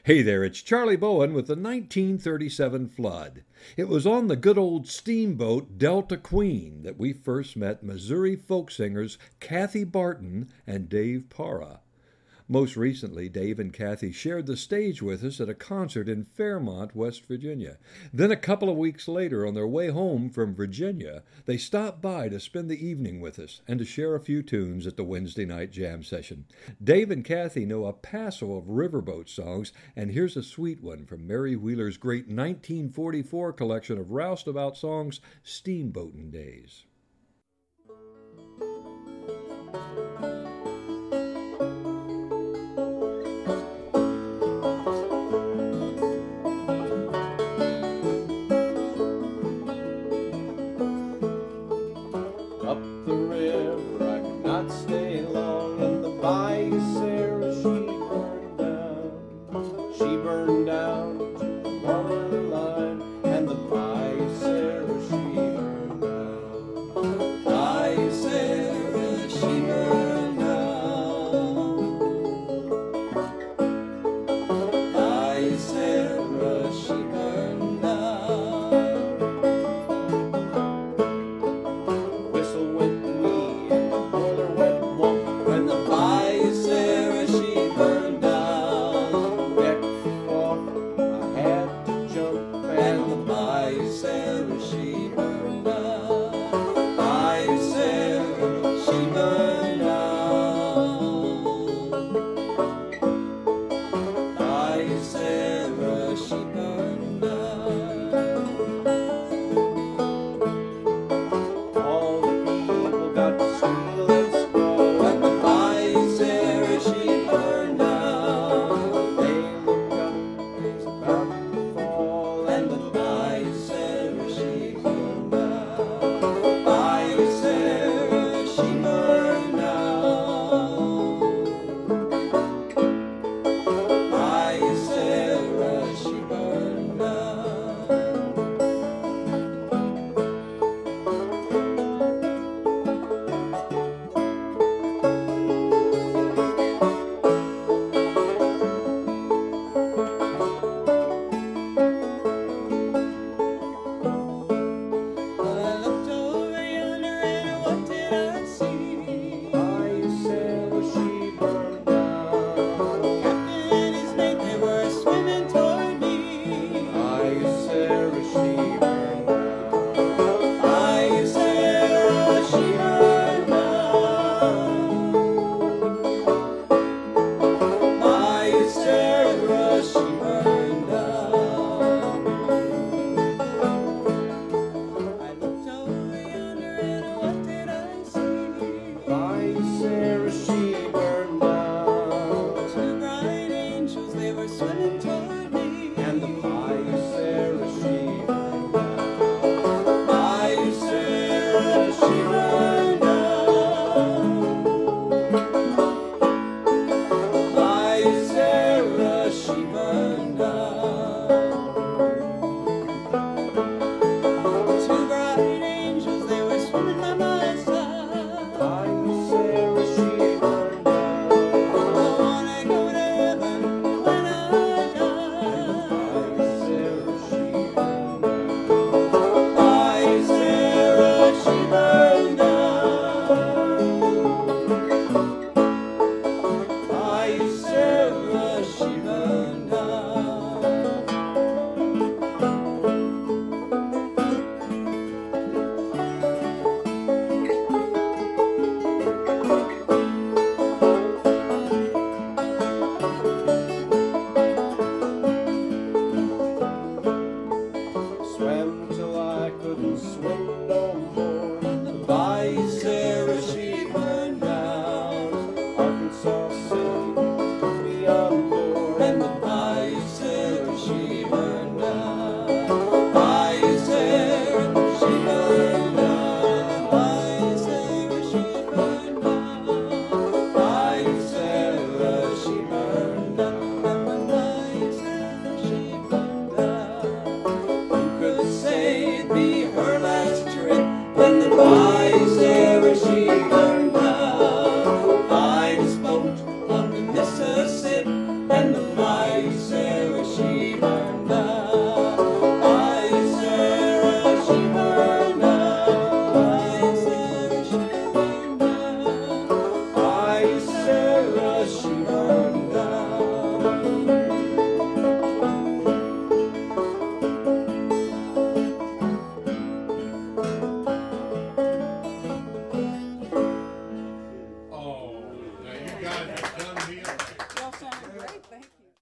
Hey there, it's Charlie Bowen with the 1937 flood. It was on the good old steamboat Delta Queen that we first met Missouri folk singers Kathy Barton and Dave Para. Most recently, Dave and Kathy shared the stage with us at a concert in Fairmont, West Virginia. Then a couple of weeks later, on their way home from Virginia, they stopped by to spend the evening with us and to share a few tunes at the Wednesday night jam session. Dave and Kathy know a passo of riverboat songs, and here's a sweet one from Mary Wheeler's great 1944 collection of roustabout songs, Steamboatin' Days. Swimming